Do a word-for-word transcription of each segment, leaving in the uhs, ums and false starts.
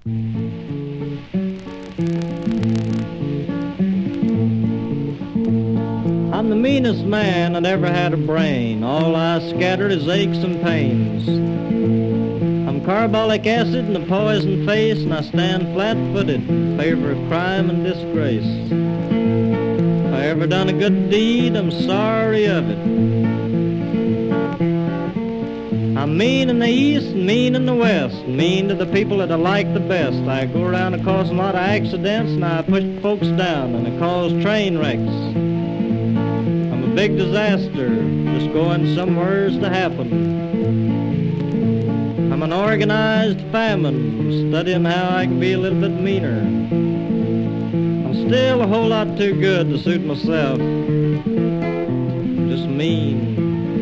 I'm the meanest man that ever had a brain. All I scattered is aches and pains. I'm carbolic acid in a poison face, and I stand flat-footed in favor of crime and disgrace. If I ever done a good deed, I'm sorry of it. I'm mean in the east and mean in the west, mean to the people that I like the best. I go around and cause a lot of accidents, and I push folks down, and I cause train wrecks. Big disaster, just going somewheres to happen. I'm an organized famine, studying how I can be a little bit meaner. I'm still a whole lot too good to suit myself, I'm just mean.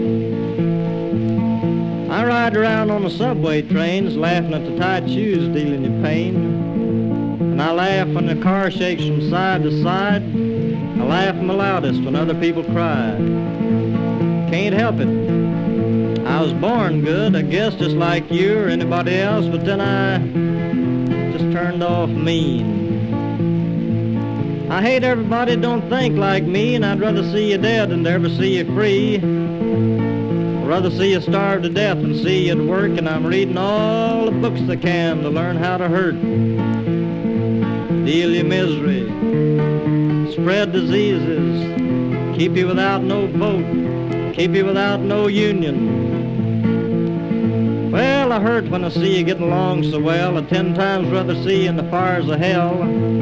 I ride around on the subway trains, laughing at the tight shoes dealing you pain. And I laugh when the car shakes from side to side. I laugh my loudest when other people cry. Can't help it. I was born good, I guess, just like you or anybody else, but then I just turned off mean. I hate everybody that don't think like me, and I'd rather see you dead than to ever see you free. I'd rather see you starve to death than see you at work, and I'm reading all the books I can to learn how to hurt. Deal you misery, spread diseases, keep you without no vote, keep you without no union. Well, I hurt when I see you getting along so well. I'd ten times rather see you in the fires of hell